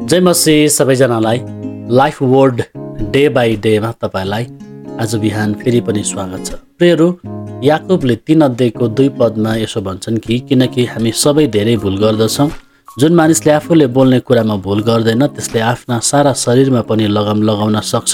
जय मसीह सबैजनालाई life word day by डेमा तपाईँलाई आज बिहान फेरि पनि स्वागत छ। प्रियहरू, याकुबले 3 अध्यायको 2 पदमा यसो भन्छन् कि किनकि हामी सबै धेरै भुल गर्दछौँ। जुन मानिसले आफूले बोल्ने कुरामा भुल गर्दैन त्यसले आफ्ना सारा शरीरमा पनि लगाम लगाउन सक्छ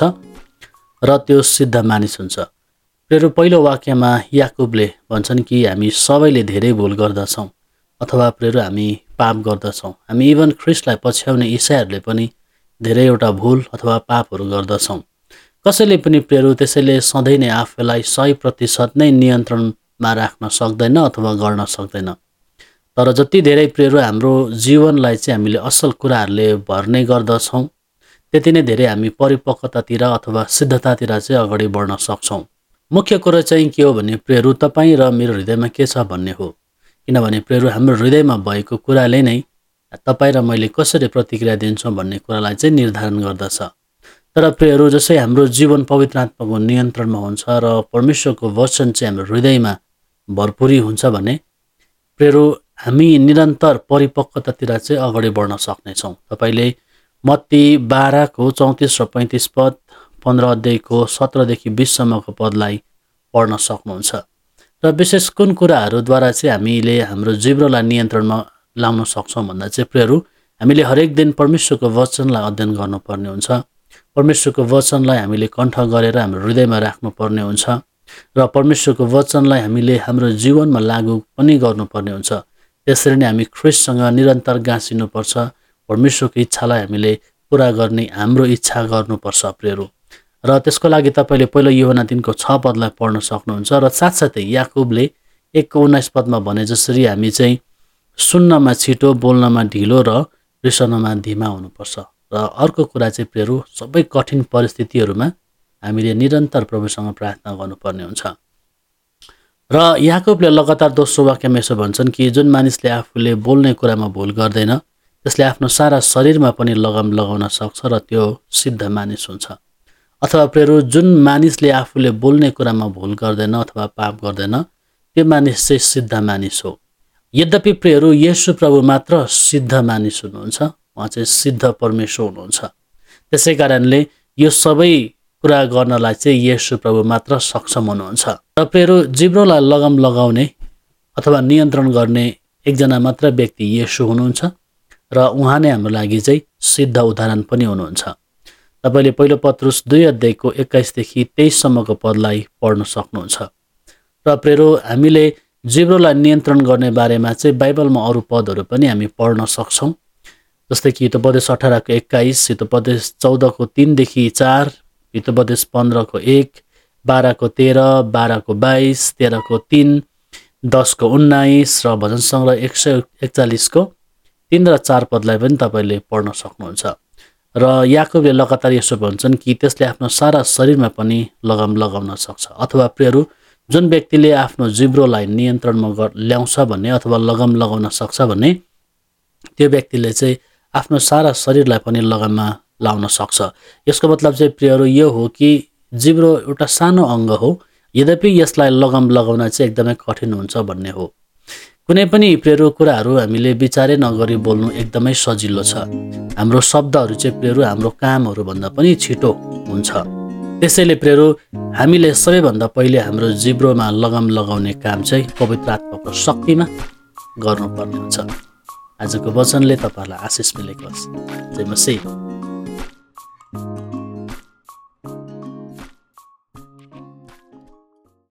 र त्यो सिद्ध मानिस हुन्छ। प्रियहरू, पहिलो वाक्यमा याकुबले भन्छन् कि हामी सबैले धेरै भुल गर्दछौँ अथवा प्रियहरू हामी पाप गर्दछौँ। हामी इभन ख्रिस्टलाई पछ्याउने इसाईहरूले पनि धेरैवटा भुल अथवा पापहरू गर्दछौँ। कसैले पनि प्रियहरू त्यसैले सधैँ नै आफूलाई 100% नै नियन्त्रणमा राख्न सक्दैन अथवा गर्न सक्दैन। तर जति धेरै प्रियहरू हाम्रो जीवनलाई चाहिँ हामीले असल कुराहरूले भर्ने गर्दछौँ त्यति नै धेरै हामी परिपक्वतातिर अथवा सिद्धतातिर चाहिँ अगाडि बढ्न सक्छौँ। मुख्य कुरो चाहिँ के हो भने प्रियहरू तपाईँ र मेरो हृदयमा के छ भन्ने हो। किनभने प्रियहरू हाम्रो हृदयमा भएको कुराले नै तपाईँ र मैले कसरी प्रतिक्रिया दिन्छौँ भन्ने कुरालाई चाहिँ निर्धारण गर्दछ। तर प्रियहरू जसै हाम्रो जीवन पवित्र आत्माको नियन्त्रणमा हुन्छ र परमेश्वरको वचन चाहिँ हाम्रो हृदयमा भरपुरी हुन्छ भने प्रियहरू हामी निरन्तर परिपक्वतातिर चाहिँ अगाडि बढ्न सक्नेछौँ। तपाईँले मत्ती 12 को 34 र 35 पद, 15 अध्यायको 17 देखि 20 सम्मको पदलाई पढ्न सक्नुहुन्छ। र विशेष कुन कुराहरूद्वारा चाहिँ हामीले हाम्रो जिब्रोलाई नियन्त्रणमा लाउन सक्छौँ भन्दा चाहिँ प्रियहरू हामीले हरेक दिन परमेश्वरको वचनलाई अध्ययन गर्नुपर्ने हुन्छ। परमेश्वरको वचनलाई हामीले कण्ठ गरेर हाम्रो हृदयमा राख्नुपर्ने हुन्छ र परमेश्वरको वचनलाई हामीले हाम्रो जीवनमा लागू पनि गर्नुपर्ने हुन्छ। त्यसरी नै हामी ख्रिस्टसँग निरन्तर गाँसिनुपर्छ। परमेश्वरको इच्छालाई हामीले पुरा गर्ने हाम्रो इच्छा गर्नुपर्छ प्रियहरू। र त्यसको लागि तपाईँले पहिलो यूहन्ना 3 को 6 पदलाई पढ्न सक्नुहुन्छ। र साथसाथै याकुबले 1 को 19 पदमा भने जसरी हामी चाहिँ सुन्नमा छिटो, बोल्नमा ढिलो र रिसाउनमा धिमा हुनुपर्छ। र अर्को कुरा चाहिँ प्रियहरू सबै कठिन परिस्थितिहरूमा हामीले निरन्तर प्रभुसँग प्रार्थना गर्नुपर्ने हुन्छ। र याकुबले लगातार दोस्रो वाक्यमा यसो भन्छन् कि जुन मानिसले आफूले बोल्ने कुरामा भुल गर्दैन त्यसले आफ्नो सारा शरीरमा पनि लगाम लगाउन सक्छ र त्यो सिद्ध मानिस हुन्छ। अथवा प्रियहरू जुन मानिसले आफूले बोल्ने कुरामा भुल गर्दैन अथवा पाप गर्दैन त्यो मानिस चाहिँ सिद्ध मानिस हो। यद्यपि प्रियहरू येशू प्रभु मात्र सिद्ध मानिस हुनुहुन्छ, उहाँ चाहिँ सिद्ध परमेश्वर हुनुहुन्छ। त्यसै कारणले यो सबै कुरा गर्नलाई चाहिँ येशू प्रभु मात्र सक्षम हुनुहुन्छ। र प्रियहरू जिब्रोलाई लगाम लगाउने अथवा नियन्त्रण गर्ने एकजना मात्र व्यक्ति येशू हुनुहुन्छ र उहाँ नै हाम्रो लागि चाहिँ सिद्ध उदाहरण पनि हुनुहुन्छ। तपाईँले पहिलो पत्रुस 2 अध्यायको 21 देखि 23 सम्मको पदलाई पढ्न सक्नुहुन्छ। र प्रियहरू हामीले जिब्रोलाई नियन्त्रण गर्ने बारेमा चाहिँ बाइबलमा अरू पदहरू पनि हामी पढ्न सक्छौँ। जस्तै कि हितोपदेश 18 को 21, हितोपदेश 14 को 3 देखि 4, हितोपदेश 15 को 1, 12 को 13, 12 को 22, 13 को 3, 10 को 19 र भजन सङ्ग्रह 141 को 3 र 4 पदलाई पनि तपाईँले पढ्न सक्नुहुन्छ। र याकुबले लगातार यसो भन्छन् कि त्यसले आफ्नो सारा शरीरमा पनि लगाम लगाउन सक्छ। अथवा प्रियहरू जुन व्यक्तिले आफ्नो जिब्रोलाई नियन्त्रणमा ल्याउँछ भन्ने अथवा लगाम लगाउन सक्छ भन्ने त्यो व्यक्तिले चाहिँ आफ्नो सारा शरीरलाई पनि लगाममा लाउन सक्छ। यसको मतलब चाहिँ प्रियहरू यो हो कि जिब्रो एउटा सानो अङ्ग हो, यद्यपि यसलाई लगाम लगाउन चाहिँ एकदमै कठिन हुन्छ भन्ने हो। कुनै पनि प्रियहरू कुराहरू हामीले विचारै नगरी बोल्नु एकदमै सजिलो छ। हाम्रो शब्दहरू चाहिँ प्रियहरू हाम्रो कामहरूभन्दा पनि छिटो हुन्छ। त्यसैले प्रियहरू हामीले सबैभन्दा पहिले हाम्रो जिब्रोमा लगाम लगाउने काम चाहिँ पवित्र आत्माको शक्तिमा गर्नुपर्ने हुन्छ। आजको वचनले तपाईँलाई आशिष मिलेको होस्। जय मसीह।